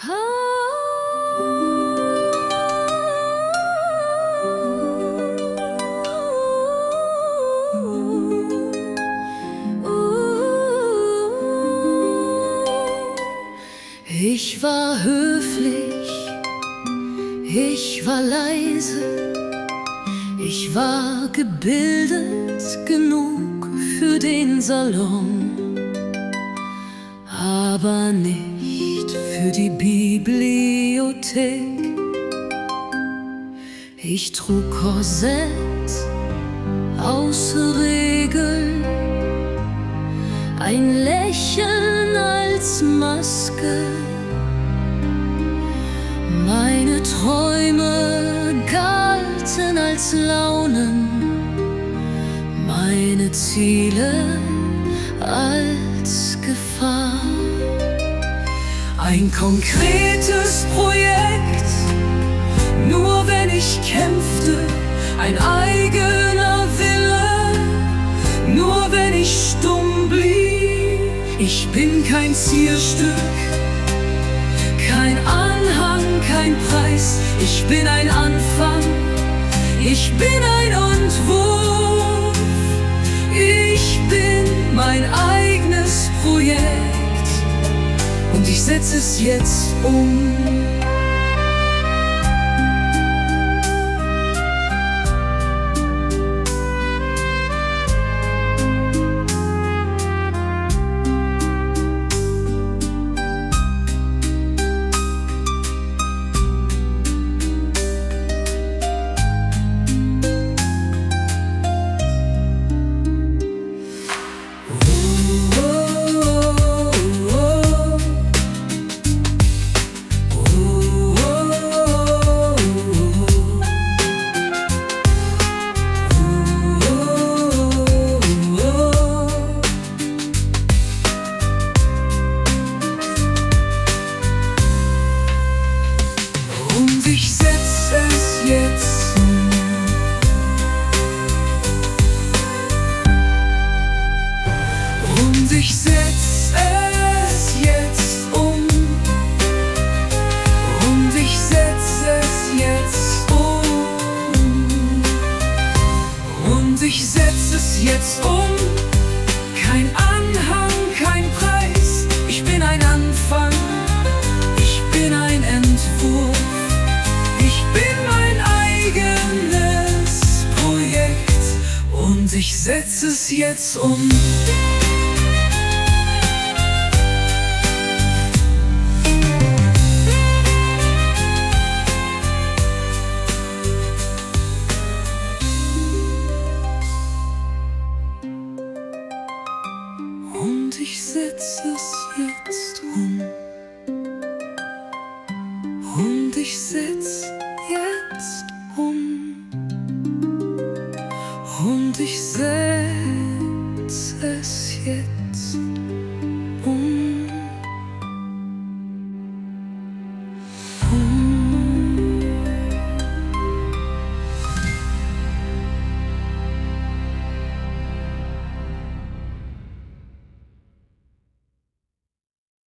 Ich war höflich, ich war leise, ich war gebildet genug für den Salon, aber nicht für die Bibliothek. Ich trug Korsett aus Regeln, ein Lächeln als Maske. Meine Träume galten als Launen, meine Ziele als Gefahr. Ein konkretes Projekt, nur wenn ich kämpfte, ein eigener Wille, nur wenn ich stumm blieb. Ich bin kein Zierstück, kein Anhang, kein Preis. Ich bin ein Anfang, ich bin ein Entwurf. Ich bin mein eigenes Projekt und ich setze es jetzt um. Ich setz es jetzt um. Und ich setz es jetzt um. Und ich setz es jetzt um. Und ich setz es jetzt um. Kein Anhang, kein Preis. Ich bin ein Anfang, ich bin ein Entwurf. Ich bin mein eigenes Projekt und ich setze es jetzt um. Und ich setze es jetzt um. Und ich setz jetzt um. Und ich setz